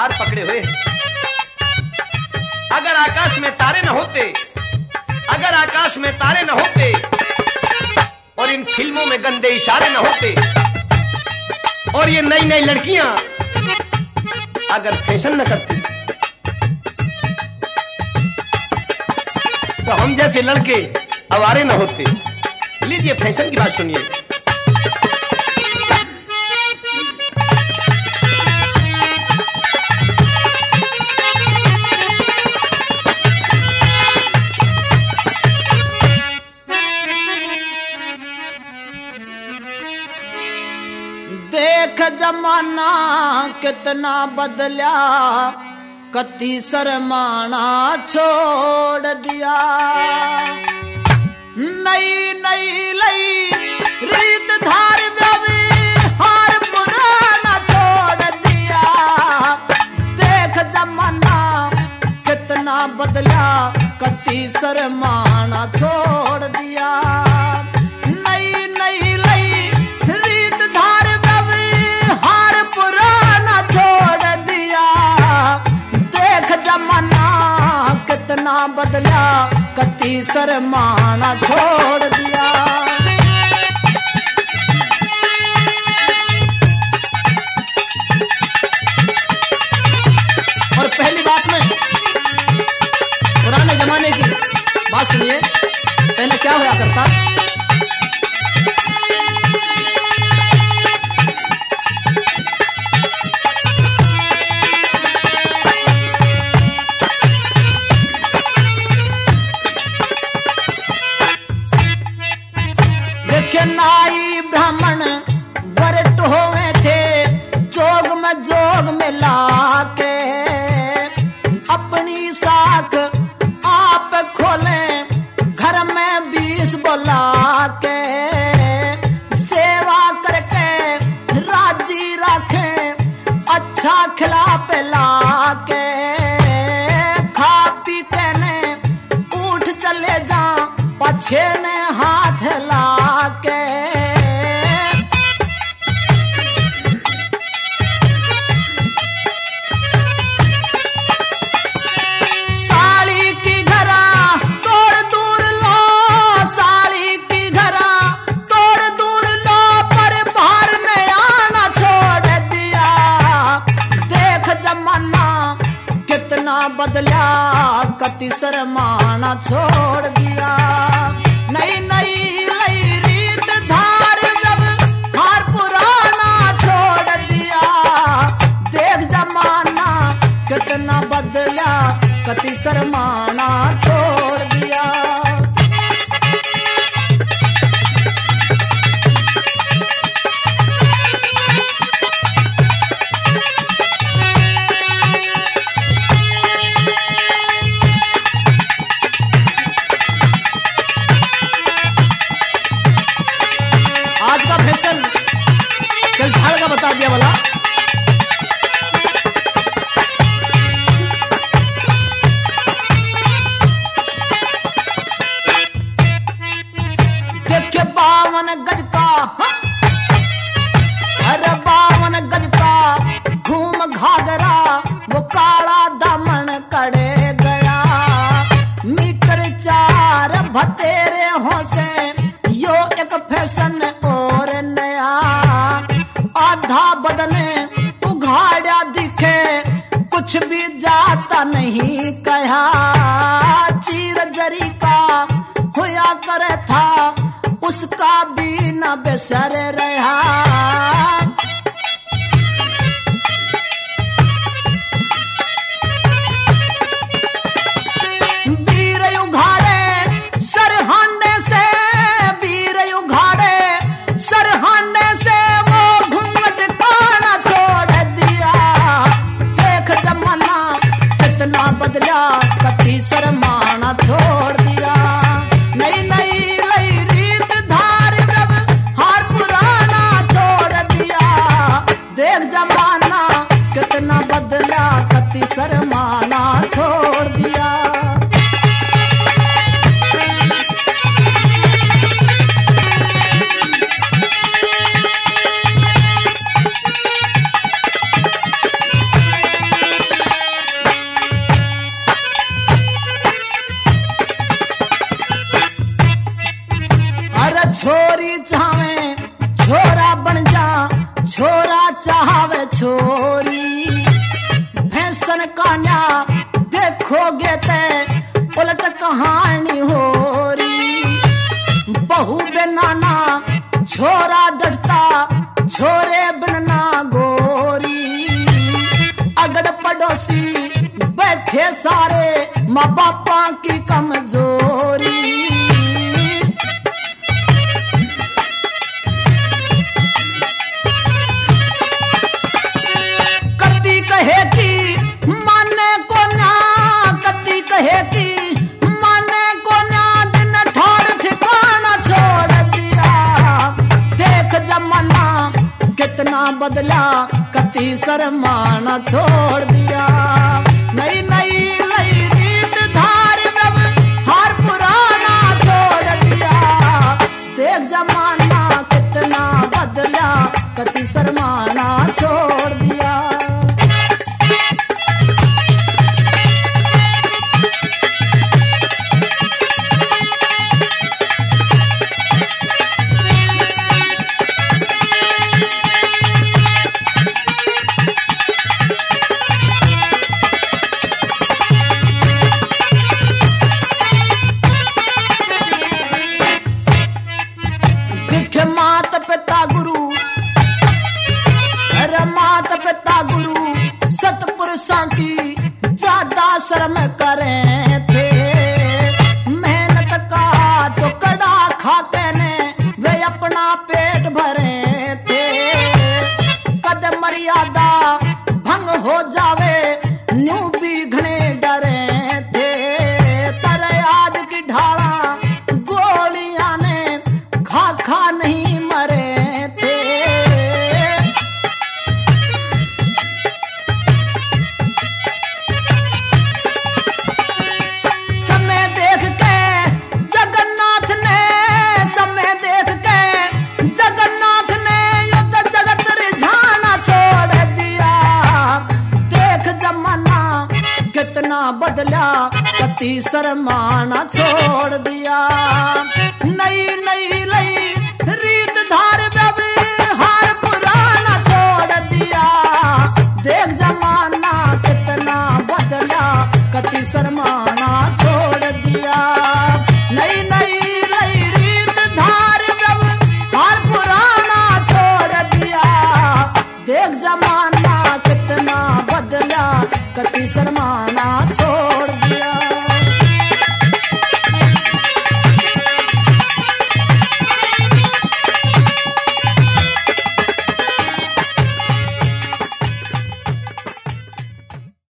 हार पकड़े हुए हैं। अगर आकाश में तारे न होते, अगर आकाश में तारे न होते और इन फिल्मों में गंदे इशारे न होते और ये नई नई लड़कियां अगर फैशन न करती तो हम जैसे लड़के आवारे न होते। लीजिए फैशन की बात सुनिए। देख जमाना कितना बदला, कति शर्माना छोड़ दिया। नई नई लई रीत धार व्यवहार पुराना छोड़ दिया। देख जमाना कितना बदला, कति शर्माना छोड़ दिया। नई नई लई रीत धार व्यवहार पुराना छोड़ दिया। देख जमाना कितना बदला, कति शर्माना छोड़ दिया। और पहली बात में पुराने जमाने की बात सुनिए। पहले क्या हुआ करता, नाई ब्राह्मण वरट होवे थे, जोग में लाके अपनी साख आप खोले, घर में 20 बोला के सेवा करके राजी रखे, अच्छा खिला पिला के खा पी के ने उठ चले जा, पछे ने हाथ ला के साली की घरा तोड़ दूर लो, साली की घरा तोड़ दूर लो, पर बाहर में आना छोड़ दिया। देख जमाना कितना बदला, कति शर्माना छोड़ दिया। नई नई लई रीत धार व्यवहार पुराना छोड़ दिया। देख जमाना कितना बदला, कति शर्माना छोड़ दिया। आज का फैशन कल झाड़ का बता दिया वाला। देखे 52 गज का, अरे 52 गज का घूम घाघरा, वो काला दामन कड़े गया। मीटर 4 भतेरे होसे, यो एक फैशन और नया। आधा बदने उघाड़ा दिखे, कुछ भी जाता नहीं कहा। चीर जरी का हुआ करे था, उसका भी न बेसर रहा। वीर उघाड़े सरहाने से, वीर उघाड़े सरहाने से, वो घूंघट पाना छोड़ दिया। देख जमाना कितना बदला, कति शर्माना छोड़ दिया। नई नई लई रीत धार व्यवहार पुराना छोड़ दिया। छोरी चाहे छोरा बन जा, छोरा चाहे छोरी। भैंसन का न्या देखोगे ते उलट कहानी होरी। बहू बेनाना छोरा डरता, छोरे बनना गोरी। अगड़ पड़ोसी बैठे सारे, माँ बापा की कमजोरी। कती कहे की माने को ना, कती कहे की माने को ना, दिन ठोर ठिकाना छोड़ दिया। देख जमाना कितना बदला, कती शर्माना छोड़ दिया। नई नई नई रीत धार व्यवहार पुराना छोड़ दिया। देख जमाना कितना बदला, कती शर्माना छोड़ दिया। माता पिता गुरु, अरे माता पिता गुरु सतपुरुषों की ज्यादा शर्म करे थे। मेहनत का टुकड़ा खाते ने वे अपना पेट भरे थे। कद मर्यादा भंग हो जावे न्यू भी घने डरे थे। पर आज की ढाला गोलियां ने खा खा नहीं मरे थे। समय देख के जगन्नाथ ने, समय देख के जगन्नाथ ने युद्ध जगत रिझाना छोड़ दिया। देख जमाना कितना बदला, कती शर्माना छोड़ दिया। नई नई नई रीत धार व्यवहार पुराना छोड़ दिया। देख जमाना कितना बदला, कती शर्माना छोड़ दिया। नई नई नई रीत धार व्यवहार पुराना छोड़ दिया। देख जमाना